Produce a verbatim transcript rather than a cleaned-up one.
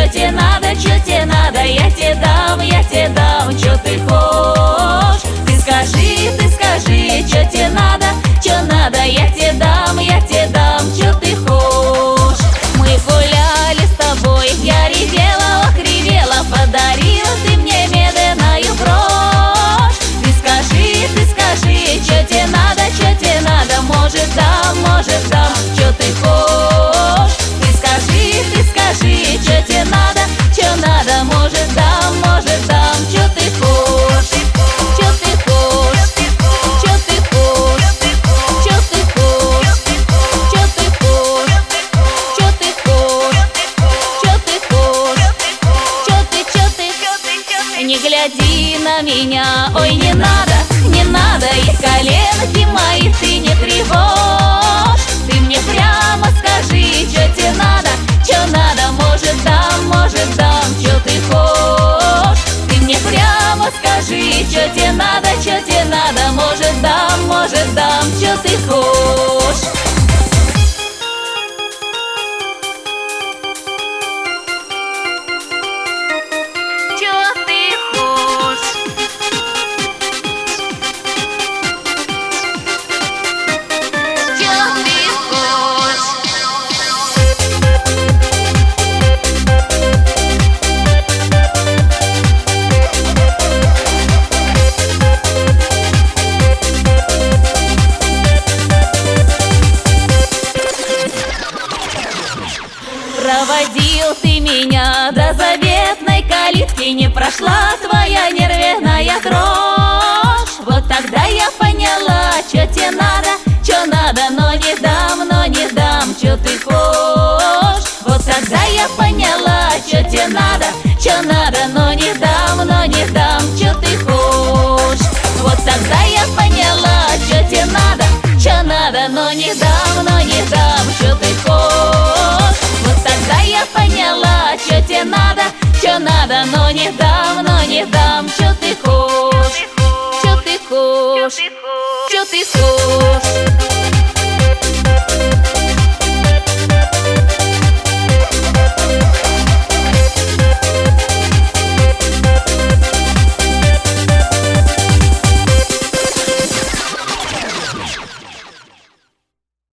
чё тебе надо, чё тебе надо, я тебе дам, я тебе дам, чё ты хочешь. Ты скажи, ты скажи, чё тебе надо, чё надо, я тебе дам, я тебе дам, чё ты хочешь. Мы гуляли с тобой, я ревела, ох, ревела, подарила ты мне медленную брошь. Ты скажи, ты скажи, чё тебе надо, чё тебе надо, может дам, может дам, чё ты хочешь. Ты скажи, ты скажи, чё тебе надо, чё надо, может дам, может дам, чё ты хочешь. Чё ты хочешь, чё ты хочешь, чё ты хочешь, чё ты хочешь, чё ты хочешь, чё ты хочешь, чё ты, чё ты. Не гляди на меня, ой, не надо, не надо, и коленки мои ты не тревожь. Ты мне прямо скажи, чё тебе надо, чё надо, может дам, может дам, чё ты хочешь. Ты мне прямо скажи, чё тебе надо, чё тебе надо, может дам, может дам, чё ты хочешь. Чё ты хочешь. Чё ты хочешь. Проводил ты меня до заветной калитки, не прошла твоя нервная дрожь. Вот тогда я поняла, чё тебе надо, чё надо, но не дам, но не дам, чё ты хочешь. Вот тогда я поняла, чё тебе надо, чё надо, но не дам, но не дам, чё ты хочешь. Вот тогда я поняла, чё тебе надо, чё надо, но не дам, но не дам, чё ты хочешь. Вот тогда я поняла, чё тебе надо, чё надо, но не дам, но не дам, чё ты хочешь. Чё ты хочешь, чё ты хочешь.